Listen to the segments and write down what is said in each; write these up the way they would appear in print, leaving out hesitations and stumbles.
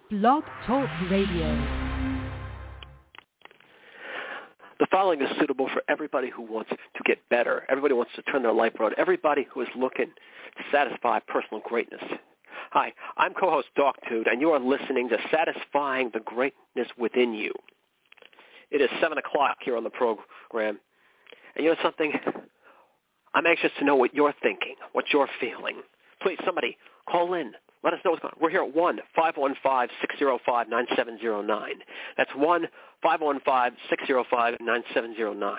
Blog Talk Radio. The following is suitable for everybody who wants to get better. Everybody wants to turn their life around. Everybody who is looking to satisfy personal greatness. Hi, I'm co-host DocTude, and you are listening to Satisfying the Greatness Within You. It is 7 o'clock here on the program. And you know something? I'm anxious to know what you're thinking, what you're feeling. Please, somebody, call in. Let us know what's going on. We're here at 1-515-605-9709. That's 1-515-605-9709.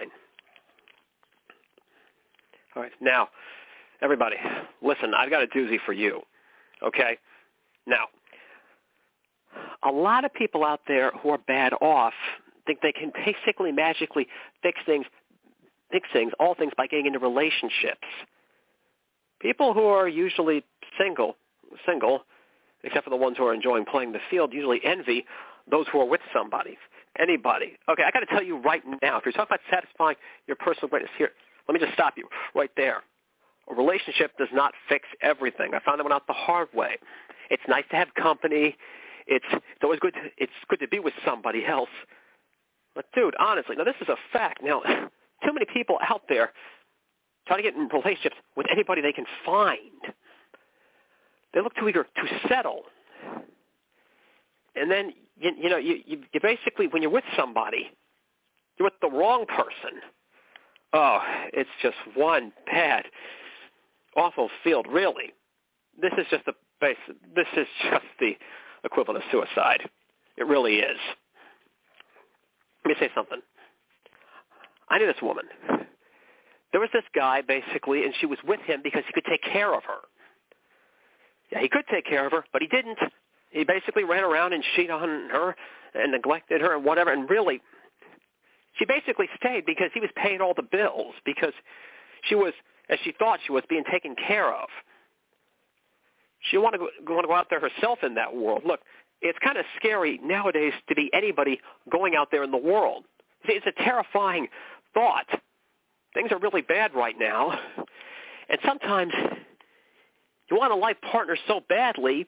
All right. Now, everybody, listen, I've got a doozy for you, okay? Now, a lot of people out there who are bad off think they can basically magically fix all things by getting into relationships. People who are usually single, except for the ones who are enjoying playing the field, usually envy those who are with somebody, anybody. Okay, I got to tell you right now, if you're talking about satisfying your personal greatness, here, let me just stop you right there. A relationship does not fix everything. I found that one out the hard way. It's nice to have company. It's always good. It's good to be with somebody else. But dude, honestly, now this is a fact. Now, too many people out there trying to get in relationships with anybody they can find. They look too eager to settle. And then, you basically, when you're with somebody, you're with the wrong person. Oh, it's just one bad, awful field, really. This is just the equivalent of suicide. It really is. Let me say something. I knew this woman. There was this guy, basically, and she was with him because he could take care of her. Yeah, he could take care of her, but he didn't. He basically ran around and cheated on her and neglected her and whatever, and really, she basically stayed because he was paying all the bills, because she was, as she thought she was, being taken care of. She wanted to go out there herself in that world. Look, it's kind of scary nowadays to be anybody going out there in the world. See, it's a terrifying thought. Things are really bad right now, and sometimes you want a life partner so badly,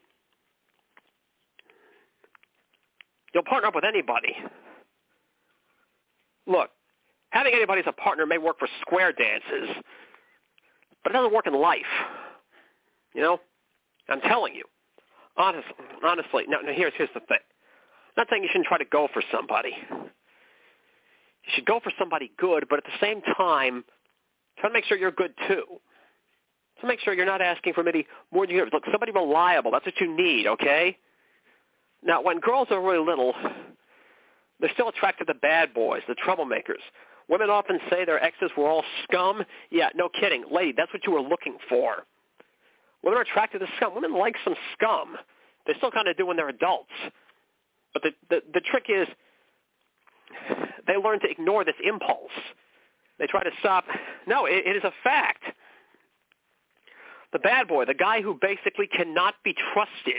you'll partner up with anybody. Look, having anybody as a partner may work for square dances, but it doesn't work in life. You know? I'm telling you. Honestly. Now here's the thing. I'm not saying you shouldn't try to go for somebody. You should go for somebody good, but at the same time, try to make sure you're good too. So make sure you're not asking for maybe more than you. Look, somebody reliable. That's what you need, okay? Now, when girls are really little, they're still attracted to bad boys, the troublemakers. Women often say their exes were all scum. Yeah, no kidding. Lady, that's what you were looking for. Women are attracted to scum. Women like some scum. They still kind of do when they're adults. But the trick is they learn to ignore this impulse. They try to stop. No, it is a fact. The bad boy, the guy who basically cannot be trusted.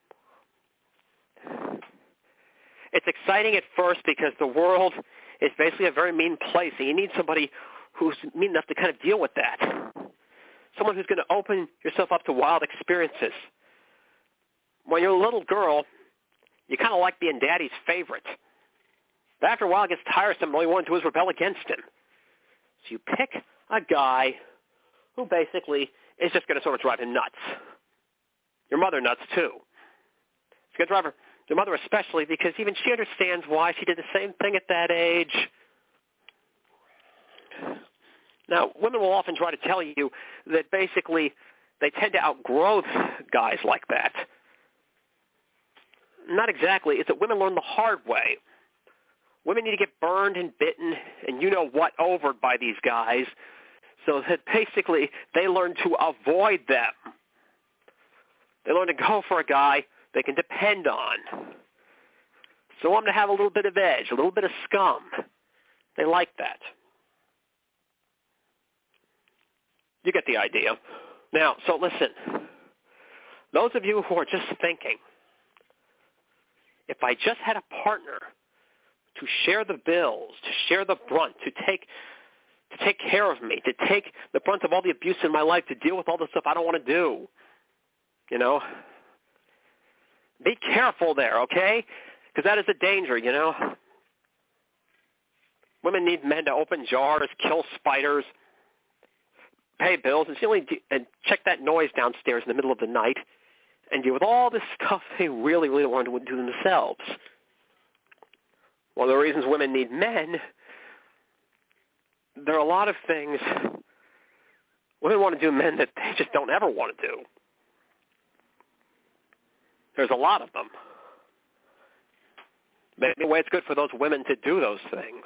It's exciting at first because the world is basically a very mean place, and you need somebody who's mean enough to kind of deal with that. Someone who's going to open yourself up to wild experiences. When you're a little girl, you kind of like being daddy's favorite. But after a while, it gets tiresome, and all you want to do is rebel against him. So you pick a guy who basically is just going to sort of drive him nuts. Your mother nuts, too. It's going to drive your mother especially, because even she understands why she did the same thing at that age. Now, women will often try to tell you that basically they tend to outgrow guys like that. Not exactly. It's that women learn the hard way. Women need to get burned and bitten and you-know-what overed by these guys so that basically they learn to avoid them. They learn to go for a guy they can depend on. So I'm going to have a little bit of edge, a little bit of scum. They like that. You get the idea. Now, so listen. Those of you who are just thinking, if I just had a partner to share the bills, to share the brunt, to take care of me, to take the brunt of all the abuse in my life, to deal with all the stuff I don't want to do, Be careful there, okay? Because that is a danger, you know. Women need men to open jars, kill spiders, pay bills, and check that noise downstairs in the middle of the night, and deal with all this stuff they really, really want to do themselves. One of the reasons women need men, there are a lot of things women want to do men that they just don't ever want to do. There's a lot of them. Maybe the way it's good for those women to do those things.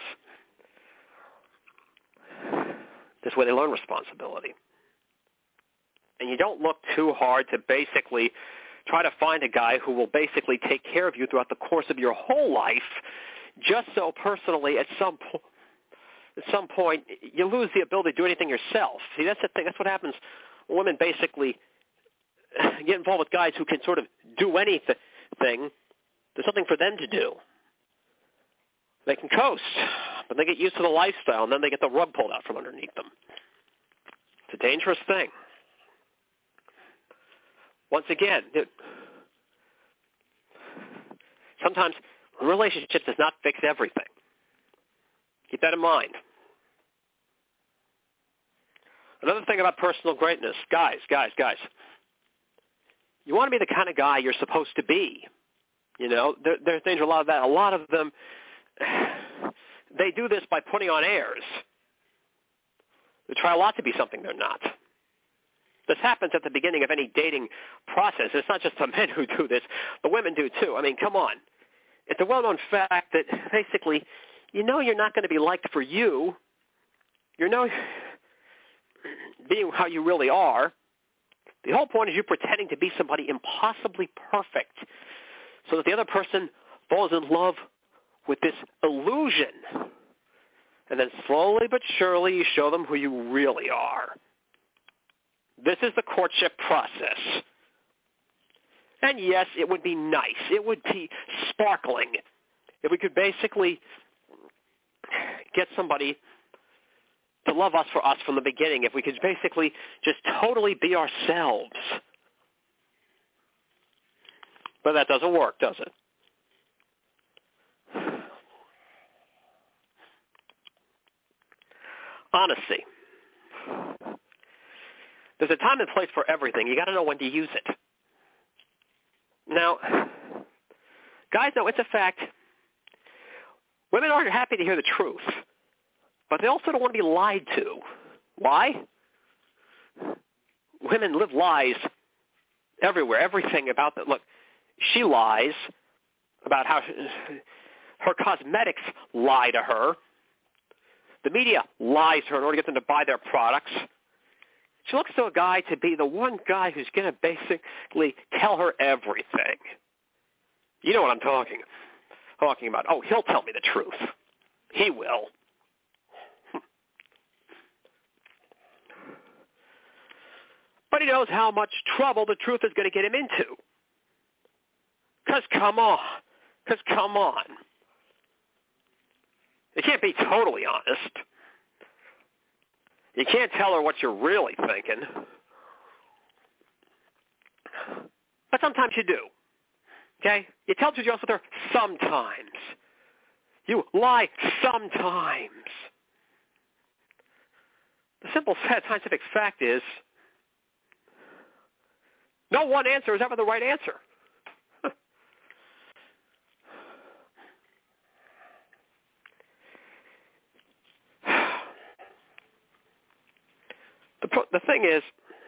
This way they learn responsibility. And you don't look too hard to basically try to find a guy who will basically take care of you throughout the course of your whole life, just so personally at some point you lose the ability to do anything yourself. See, that's the thing. That's what happens when women basically get involved with guys who can sort of do anything. There's something for them to do. They can coast, but they get used to the lifestyle, and then they get the rug pulled out from underneath them. It's a dangerous thing. Once again, sometimes a relationship does not fix everything. Keep that in mind. Another thing about personal greatness, guys, you want to be the kind of guy you're supposed to be. You know, there's danger a lot of that. A lot of them, they do this by putting on airs. They try a lot to be something they're not. This happens at the beginning of any dating process. It's not just the men who do this. The women do too. I mean, come on. It's a well-known fact that basically, you know you're not going to be liked for you. You know being how you really are. The whole point is you pretending to be somebody impossibly perfect so that the other person falls in love with this illusion. And then slowly but surely you show them who you really are. This is the courtship process. And yes, it would be nice. It would be sparkling if we could basically get somebody to love us for us from the beginning, if we could basically just totally be ourselves. But that doesn't work, does it? Honesty. There's a time and place for everything. You got to know when to use it. Now, guys know it's a fact. Women aren't happy to hear the truth, but they also don't want to be lied to. Why? Women live lies everywhere. Everything about that. Look, she lies about how her cosmetics lie to her. The media lies to her in order to get them to buy their products. She looks to a guy to be the one guy who's going to basically tell her everything. You know what I'm talking about. Oh, he'll tell me the truth. He will. But he knows how much trouble the truth is going to get him into. Because come on. You can't be totally honest. You can't tell her what you're really thinking. But sometimes you do. Okay? You tell the truth with her sometimes. You lie sometimes. The simple scientific fact is no one answer is ever the right answer. The thing is,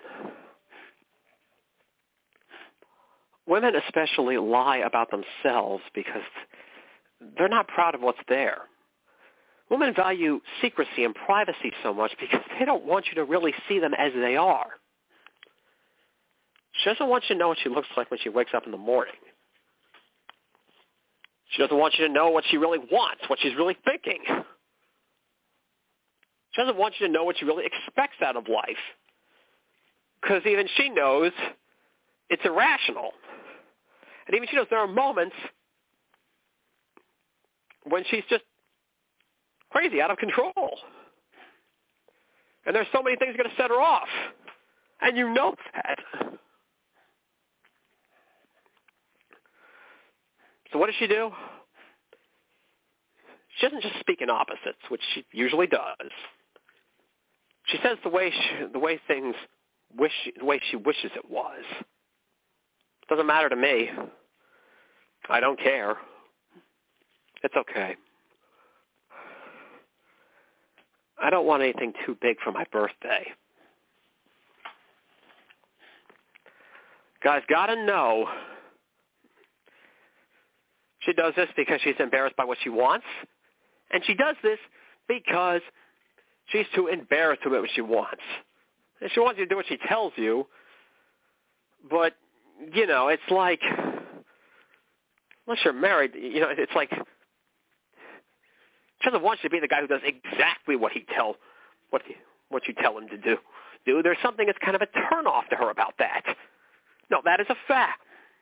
women especially lie about themselves because they're not proud of what's there. Women value secrecy and privacy so much because they don't want you to really see them as they are. She doesn't want you to know what she looks like when she wakes up in the morning. She doesn't want you to know what she really wants, what she's really thinking. She doesn't want you to know what she really expects out of life, because even she knows it's irrational. And even she knows there are moments when she's just crazy, out of control. And there's so many things going to set her off. And you know that. So what does she do? She doesn't just speak in opposites, which she usually does. She says the way she wishes it was. Doesn't matter to me. I don't care. It's okay. I don't want anything too big for my birthday. Guys, gotta know, she does this because she's embarrassed by what she wants, and she does this because she's too embarrassed to admit what she wants. And she wants you to do what she tells you, but, it's like, unless you're married, it's like, she doesn't want you to be the guy who does exactly what you tell him to do. There's something that's kind of a turnoff to her about that. No, that is a fact.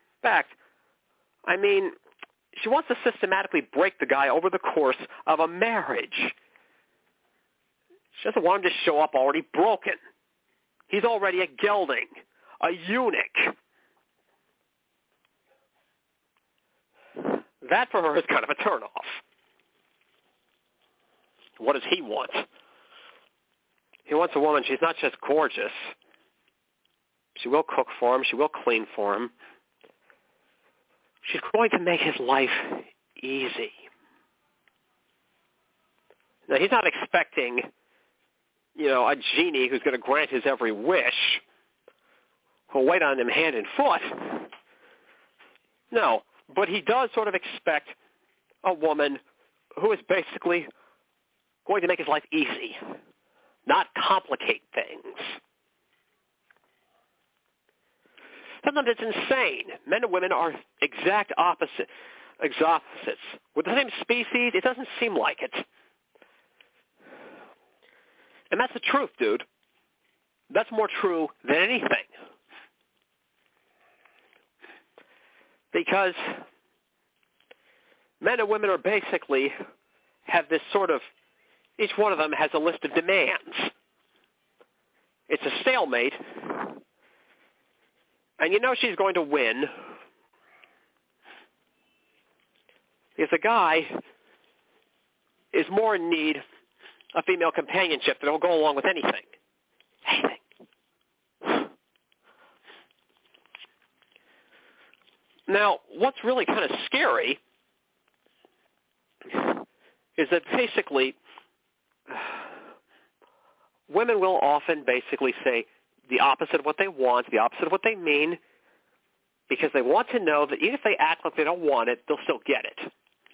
I mean, she wants to systematically break the guy over the course of a marriage. She doesn't want him to show up already broken. He's already a gelding, a eunuch. That for her is kind of a turnoff. What does he want? He wants a woman. She's not just gorgeous. She will cook for him. She will clean for him. She's going to make his life easy. Now, he's not expecting, a genie who's going to grant his every wish, who'll wait on him hand and foot. No, but he does sort of expect a woman who is basically going to make his life easy, not complicate things. Sometimes it's insane. Men and women are exact opposites. With the same species, it doesn't seem like it. And that's the truth, dude. That's more true than anything. Because men and women are basically have this sort of, each one of them has a list of demands. It's a stalemate. And she's going to win because the guy is more in need of female companionship that will go along with anything. Now, what's really kind of scary is that basically women will often basically say the opposite of what they want, the opposite of what they mean, because they want to know that even if they act like they don't want it, they'll still get it.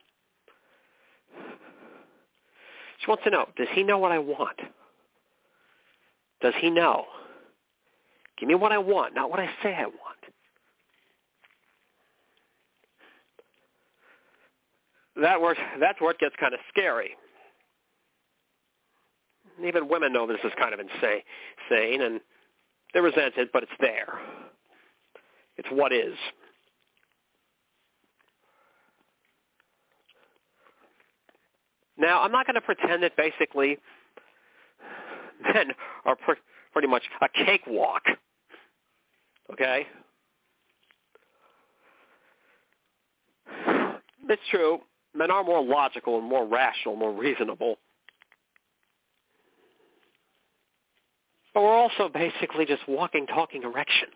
She wants to know, does he know what I want? Does he know? Give me what I want, not what I say I want. That's where it gets kind of scary. Even women know this is kind of insane, and they resent it, but it's there. It's what is. Now, I'm not going to pretend that basically men are pretty much a cakewalk, okay? It's true. Men are more logical and more rational, more reasonable. But we're also basically just walking, talking erections.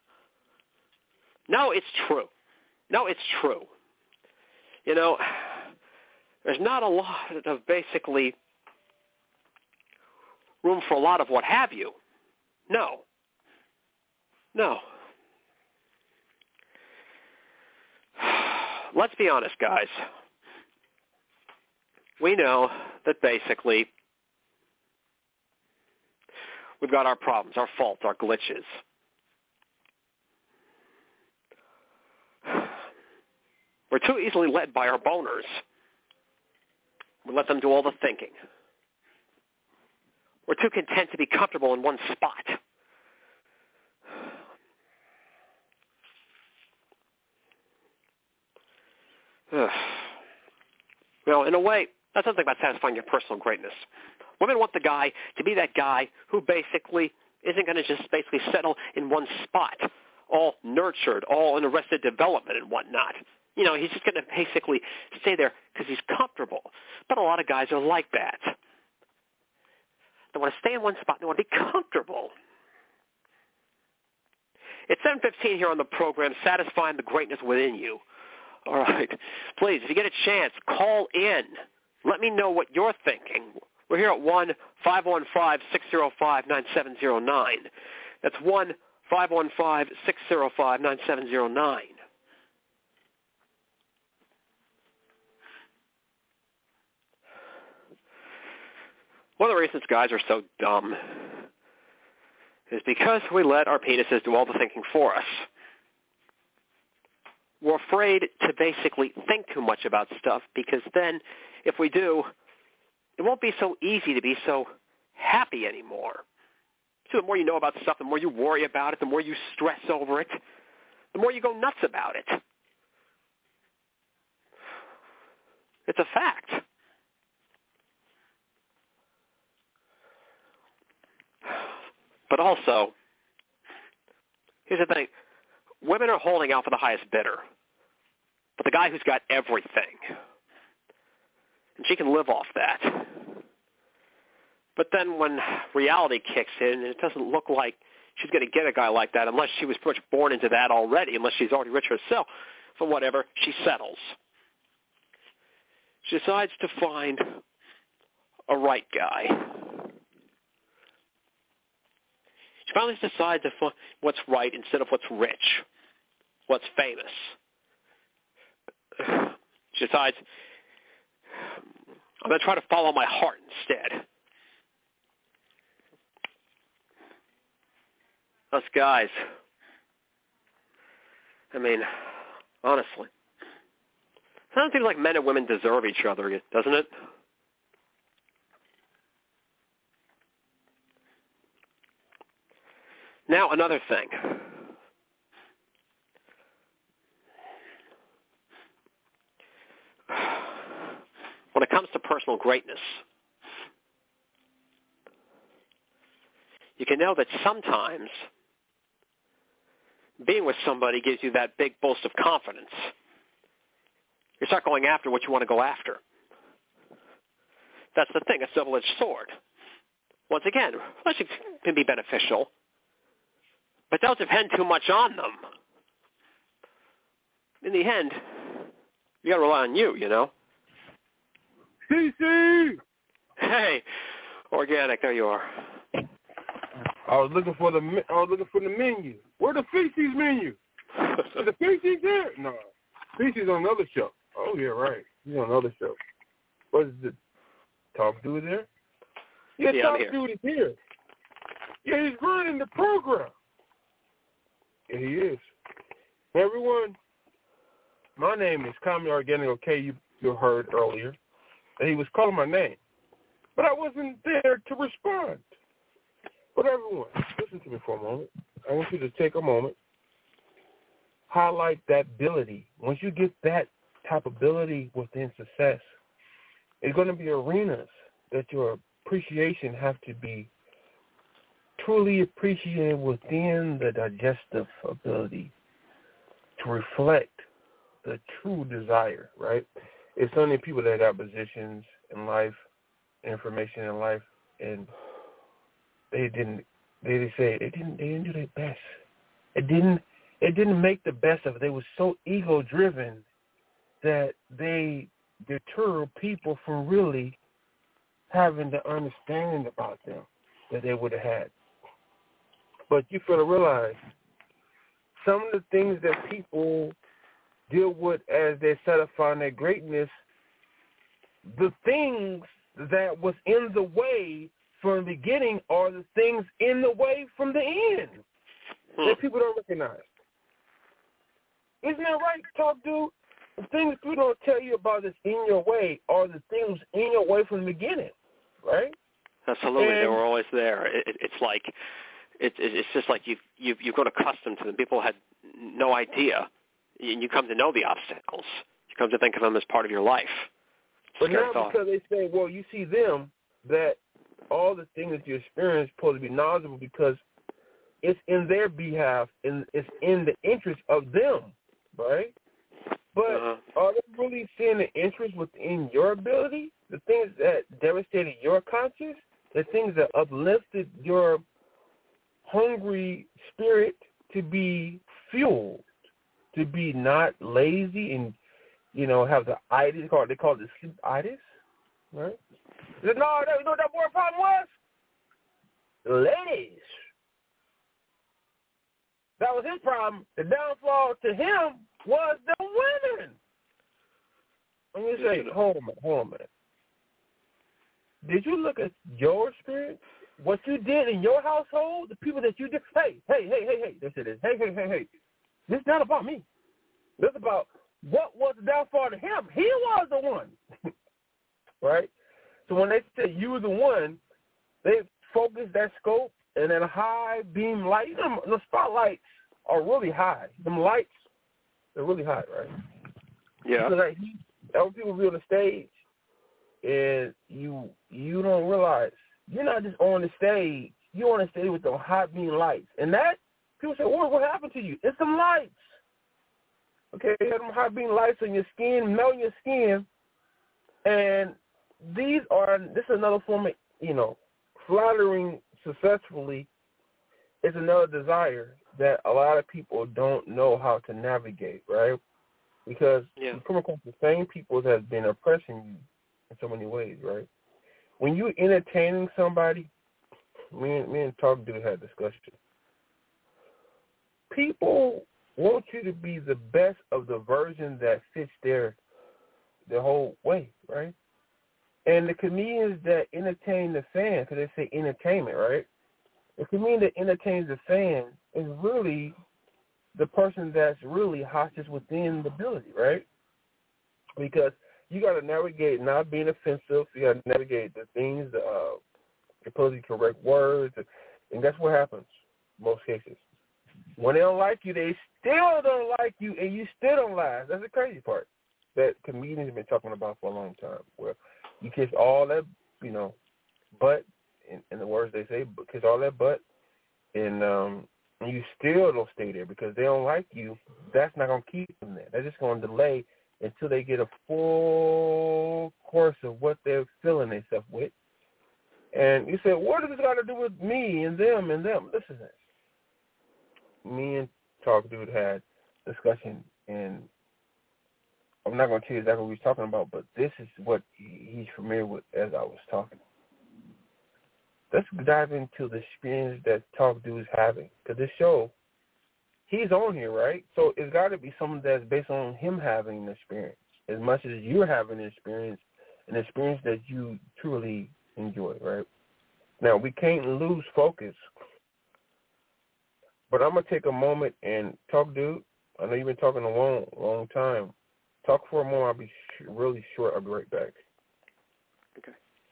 No, it's true. There's not a lot of basically room for a lot of what have you. No. Let's be honest, guys. We know that basically we've got our problems, our faults, our glitches. We're too easily led by our boners. We let them do all the thinking. We're too content to be comfortable in one spot. In a way, that's something about satisfying your personal greatness. Women want the guy to be that guy who basically isn't going to just basically settle in one spot, all nurtured, all in arrested development and whatnot. He's just going to basically stay there because he's comfortable. But a lot of guys are like that. They want to stay in one spot. They want to be comfortable. It's 7:15 here on the program, Satisfying the Greatness Within You. All right. Please, if you get a chance, call in. Let me know what you're thinking. We're here at 1-515-605-9709. That's 1-515-605-9709. One of the reasons guys are so dumb is because we let our penises do all the thinking for us. We're afraid to basically think too much about stuff because then if we do, it won't be so easy to be so happy anymore. So the more you know about stuff, the more you worry about it, the more you stress over it, the more you go nuts about it. It's a fact. But also, here's the thing. Women are holding out for the highest bidder. But the guy who's got everything. And she can live off that. But then when reality kicks in, it doesn't look like she's going to get a guy like that unless she was pretty much born into that already, unless she's already rich herself. For whatever, she settles. She decides to find a right guy. She finally decides to find what's right instead of what's rich, what's famous. She decides, I'm going to try to follow my heart instead. Us guys, I mean, honestly, I don't think like men and women deserve each other, doesn't it? Now, another thing. When it comes to personal greatness, you can know that sometimes being with somebody gives you that big boast of confidence. You start going after what you want to go after. That's the thing, a double-edged sword. Once again, relationships can be beneficial, but don't depend too much on them. In the end, you got to rely on you, CC! Hey, Organic, there you are. I was looking for the menu. Where the feces menu? Is the feces there? No. Feces on another show. Oh, yeah, right. He's on another show. What is it? Talk Dude there? Yeah, Talk Dude is here. Yeah, he's running the program. Yeah, he is. Hey, everyone, my name is Kami Organic, okay, you heard earlier. And he was calling my name. But I wasn't there to respond. But everyone, listen to me for a moment. I want you to take a moment, highlight that ability. Once you get that type of ability within success, it's going to be arenas that your appreciation have to be truly appreciated within the digestive ability to reflect the true desire, right? It's only people that got positions in life, information in life, and they didn't do their best. It didn't make the best of it. They were so ego driven that they deter people from really having the understanding about them that they would have had. But you fail to realize some of the things that people deal with as they satisfy their greatness, the things that was in the way from the beginning are the things in the way from the end that people don't recognize. Isn't that right, Talk Dude? The things people don't tell you about that's in your way are the things in your way from the beginning, right? Absolutely, they were always there. It's like it's just like you've got accustomed to them. People had no idea, and you come to know the obstacles. You come to think of them as part of your life. But now because they say, well, you see them, that all the things that you experience are supposed to be knowledgeable because it's in their behalf and it's in the interest of them, right? But are they really seeing the interest within your ability? The things that devastated your conscience? The things that uplifted your hungry spirit to be fueled, to be not lazy and, have the itis, they call it the sleep itis, right? No, you know what that boy problem was? Ladies. That was his problem. The downfall to him was the women. Let me say, hold on a minute. Did you look at your experience? What you did in your household, the people that you did, hey. They said this, hey. This is not about me. This is about what was the downfall to him. He was the one. Right? So when they said you were the one, they focused that scope and that high beam light. The spotlights are really high. Them lights, they're really high, right? Yeah. Because when people be on the stage and you don't realize you're not just on the stage. You're on the stage with the high beam lights. And that, people say, what happened to you? It's some lights. Okay, you have them high beam lights on your skin, melting your skin. And this is another form of, flattering successfully is another desire that a lot of people don't know how to navigate, right? Because you come across the same people that have been oppressing you in so many ways, right? When you're entertaining somebody, me and Talk Dude had a discussion. People want you to be the best of the version that fits their whole way, right? And the comedians that entertain the fans, because they say entertainment, right? The comedian that entertains the fan is really the person that's really hostage within the ability, right? Because you got to navigate not being offensive. You got to navigate the things, the politically correct words, and that's what happens in most cases. When they don't like you, they still don't like you, and you still don't laugh. That's the crazy part that comedians have been talking about for a long time, where you kiss all that, butt, in the words they say, kiss all that butt, and you still don't stay there because they don't like you. That's not going to keep them there. They're just going to delay until they get a full course of what they're filling themselves with. And you say, what does this got to do with me and them and them? Listen to this. Me and Talk Dude had discussion, and I'm not going to tell you exactly what he's talking about, but this is what he's familiar with as I was talking. Let's dive into the experience that Talk Dude is having. Because this show, he's on here, right? So it's got to be something that's based on him having an experience, as much as you're having an experience that you truly enjoy, right? Now, we can't lose focus, but I'm going to take a moment and Talk Dude. I know you've been talking a long time. Talk for a moment. I'll be really short. I'll be right back. Okay.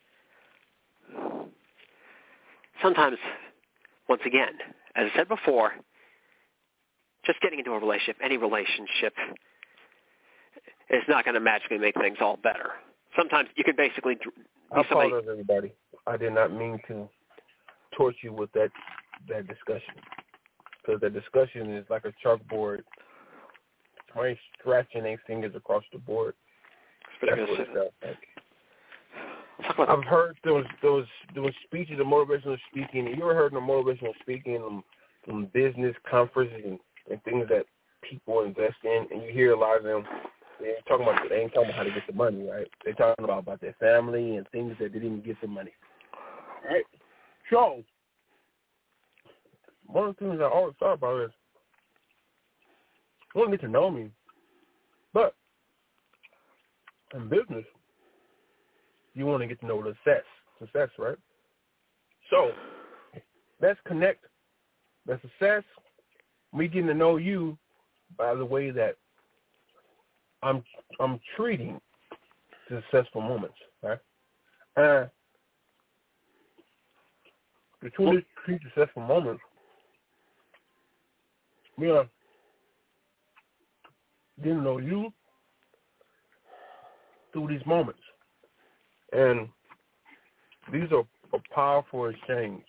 Sometimes, once again, as I said before, just getting into a relationship, any relationship, is not going to magically make things all better. Sometimes you can basically be somebody. I apologize, everybody. I did not mean to torture you with that discussion, because the discussion is like a chalkboard. Somebody scratching their fingers across the board. That's what it sounds like. I've heard there was speeches of motivational speaking. You ever heard of motivational speaking in business conferences and things that people invest in, and you hear a lot of them. They ain't talking about how to get the money, right? They're talking about their family and things that they didn't get the money. Right? So one of the things I always thought about is, you want to get to know me, but in business, you want to get to know the success, right? So let's connect the success, me getting to know you by the way that I'm treating successful moments, right? The truly treat successful moments, we are getting to know you through these moments. And these are a powerful exchange.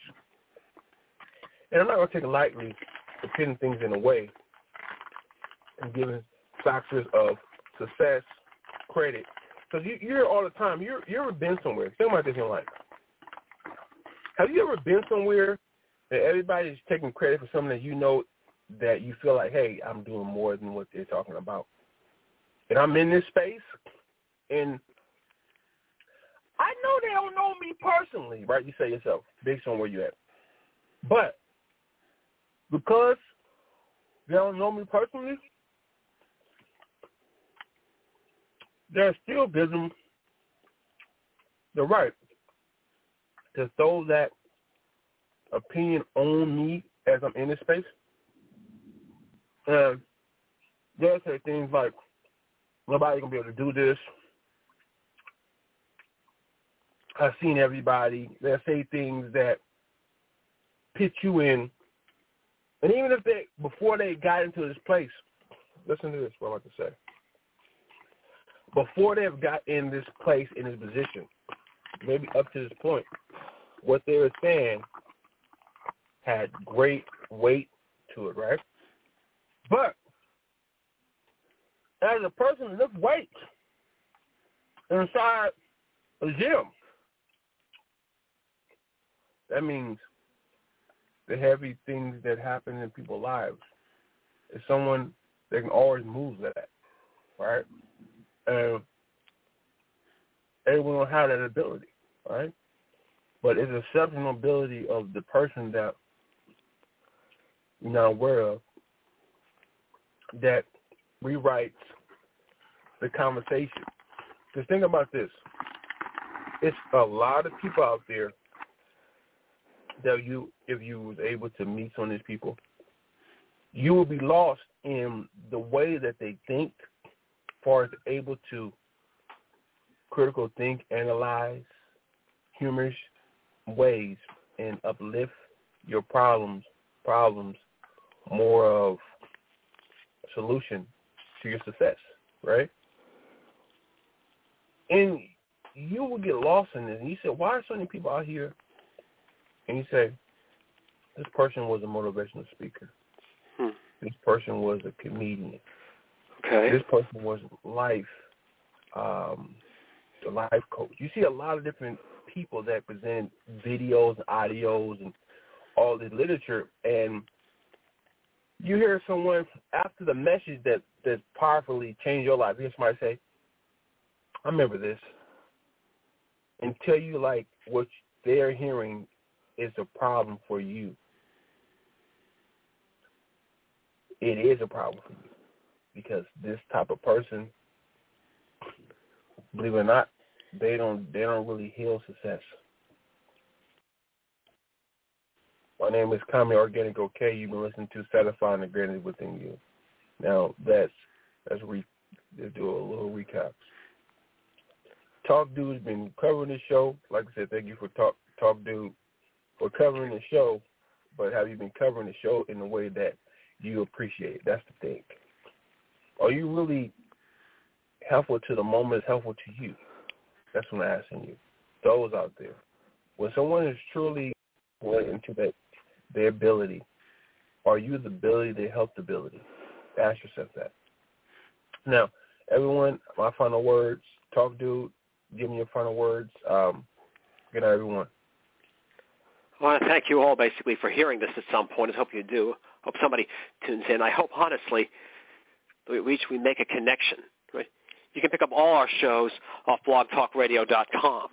And I'm not going to take it lightly to putting things in a way and giving factors of success, credit. Because you hear all the time, you ever been somewhere? Think about this in life. Have you ever been somewhere that everybody's taking credit for something that you know that you feel like, hey, I'm doing more than what they're talking about? And I'm in this space, and I know they don't know me personally, right? You say yourself, based on where you're at. But because they don't know me personally, they're still gives them the right to throw that opinion on me as I'm in this space. And they'll say things like, nobody's going to be able to do this. I've seen everybody. They'll say things that pit you in. And even if they, before they got into this place, listen to this, what I'm about to say. Before they've got in this place, in this position, maybe up to this point, what they were saying had great weight to it, right? But as a person that lifts weights inside a gym, that means the heavy things that happen in people's lives is someone that can always move that, right? And everyone will have that ability, right? But it's a exceptional ability of the person that you're not aware of that rewrites the conversation. Because think about this. It's a lot of people out there that if you was able to meet some of these people, you will be lost in the way that they think, as far as able to critical think, analyze, humorous ways, and uplift your problems more of solution to your success, right? And you will get lost in this. And you say, why are so many people out here? And you say, this person was a motivational speaker. This person was a comedian. Okay. This person was the life coach. You see a lot of different people that present videos, audios, and all this literature, and you hear someone after the message that powerfully changed your life. You hear somebody say, I remember this, and tell you like what they're hearing is a problem for you. It is a problem for you because this type of person, believe it or not, they don't really heal success. My name is Kami Organic OK. You've been listening to Satisfying the Greatness Within You. Now let's do a little recap. Talk Dude's been covering the show. Like I said, thank you for Talk Dude for covering the show. But have you been covering the show in a way that you appreciate? That's the thing. Are you really helpful to the moment? Is helpful to you? That's what I'm asking you. Those out there, when someone is truly going into their ability, are you the ability they help the ability? Ask yourself that. Now, everyone, my final words. Talk Dude, give me your final words. Good night, everyone. I want to thank you all basically for hearing this at some point. I hope you do. Hope somebody tunes in. I hope, honestly, we make a connection. Right? You can pick up all our shows off blogtalkradio.com.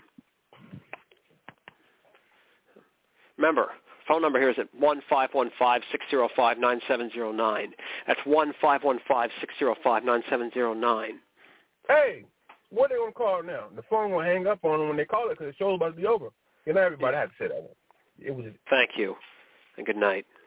Remember, phone number here is at 1-515-605-9709. That's 1-515-605-9709. Hey, what are they going to call now? The phone will hang up on them when they call it because the show's about to be over. Good night, everybody. I had to say that one. Thank you, and good night.